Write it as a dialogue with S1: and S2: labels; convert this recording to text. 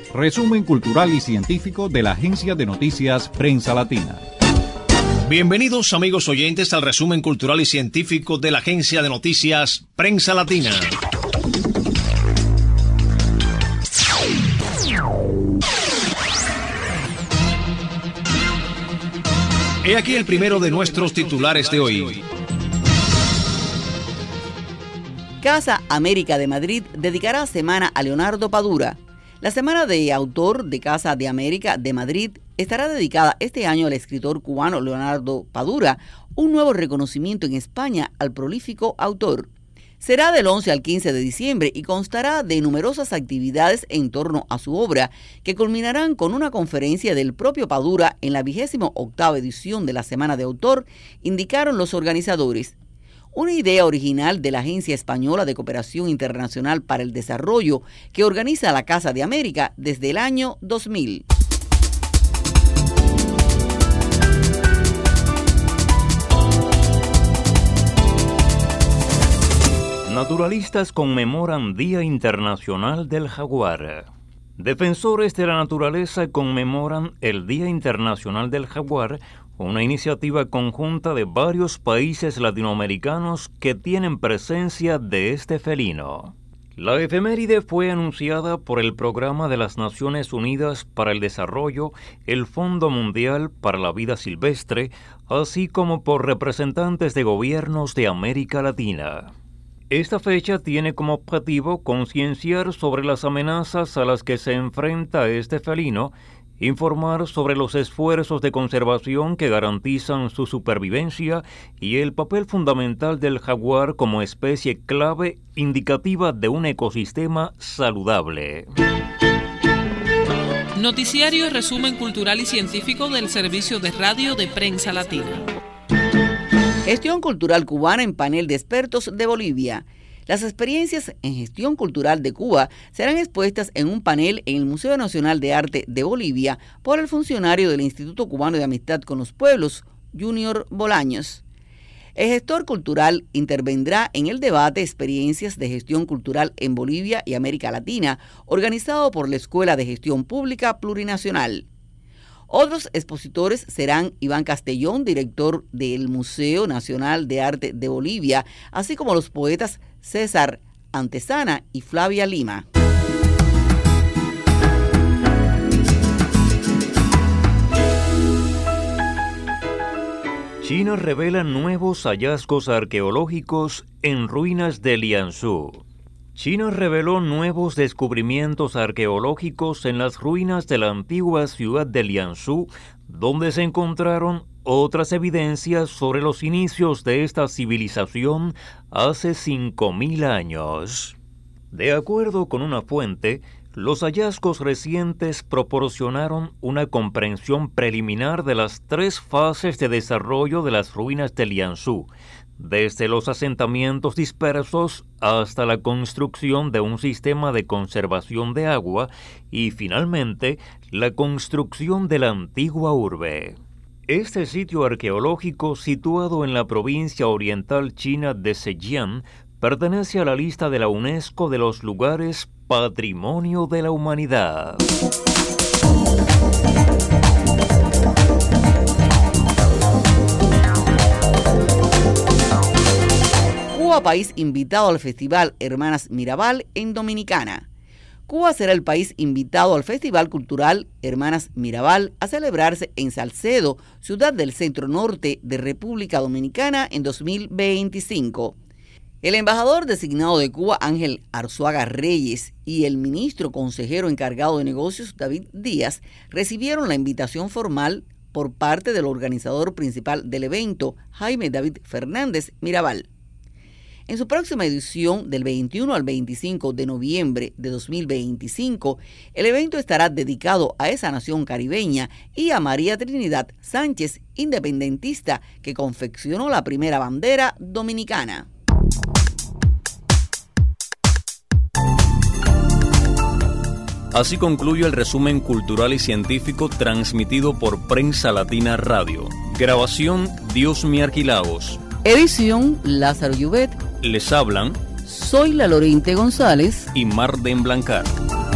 S1: Resumen cultural y científico de la agencia de noticias Prensa Latina.
S2: Bienvenidos, amigos oyentes, al resumen cultural y científico de la agencia de noticias Prensa Latina. He aquí el primero de nuestros titulares de hoy.
S3: Casa América de Madrid dedicará semana a Leonardo Padura. La Semana de Autor de Casa de América de Madrid estará dedicada este año al escritor cubano Leonardo Padura, un nuevo reconocimiento en España al prolífico autor. Será del 11 al 15 de diciembre y constará de numerosas actividades en torno a su obra, que culminarán con una conferencia del propio Padura en la 28ª edición de la Semana de Autor, indicaron los organizadores. Una idea original de la Agencia Española de Cooperación Internacional para el Desarrollo, que organiza la Casa de América desde el año 2000.
S4: Naturalistas conmemoran Día Internacional del Jaguar. Defensores de la naturaleza conmemoran el Día Internacional del Jaguar, una iniciativa conjunta de varios países latinoamericanos que tienen presencia de este felino. La efeméride fue anunciada por el Programa de las Naciones Unidas para el Desarrollo, el Fondo Mundial para la Vida Silvestre, así como por representantes de gobiernos de América Latina. Esta fecha tiene como objetivo concienciar sobre las amenazas a las que se enfrenta este felino, informar sobre los esfuerzos de conservación que garantizan su supervivencia y el papel fundamental del jaguar como especie clave indicativa de un ecosistema saludable.
S5: Noticiario y resumen cultural y científico del Servicio de Radio de Prensa Latina.
S3: Gestión cultural cubana en panel de expertos de Bolivia. Las experiencias en gestión cultural de Cuba serán expuestas en un panel en el Museo Nacional de Arte de Bolivia por el funcionario del Instituto Cubano de Amistad con los Pueblos, Junior Bolaños. El gestor cultural intervendrá en el debate Experiencias de Gestión Cultural en Bolivia y América Latina, organizado por la Escuela de Gestión Pública Plurinacional. Otros expositores serán Iván Castellón, director del Museo Nacional de Arte de Bolivia, así como los poetas César Antesana y Flavia Lima.
S4: China revela nuevos hallazgos arqueológicos en ruinas de Lianzhou. China reveló nuevos descubrimientos arqueológicos en las ruinas de la antigua ciudad de Lianzhou, donde se encontraron otras evidencias sobre los inicios de esta civilización hace 5.000 años. De acuerdo con una fuente, los hallazgos recientes proporcionaron una comprensión preliminar de las 3 fases de desarrollo de las ruinas de Lianzhou, desde los asentamientos dispersos hasta la construcción de un sistema de conservación de agua y, finalmente, la construcción de la antigua urbe. Este sitio arqueológico, situado en la provincia oriental china de Zhejiang, pertenece a la lista de la UNESCO de los lugares Patrimonio de la Humanidad.
S3: Cuba, país invitado al Festival Hermanas Mirabal en Dominicana. Cuba será el país invitado al Festival Cultural Hermanas Mirabal a celebrarse en Salcedo, ciudad del centro norte de República Dominicana, en 2025. El embajador designado de Cuba, Ángel Arzuaga Reyes, y el ministro consejero encargado de negocios, David Díaz, recibieron la invitación formal por parte del organizador principal del evento, Jaime David Fernández Mirabal. En su próxima edición, del 21 al 25 de noviembre de 2025, el evento estará dedicado a esa nación caribeña y a María Trinidad Sánchez, independentista, que confeccionó la primera bandera dominicana.
S6: Así concluye el resumen cultural y científico transmitido por Prensa Latina Radio. Grabación Diosmi Arquilaos.
S3: Edición Lázaro Llubet.
S6: Les hablan
S3: Soy la Lorente González
S6: y Marden Blancar.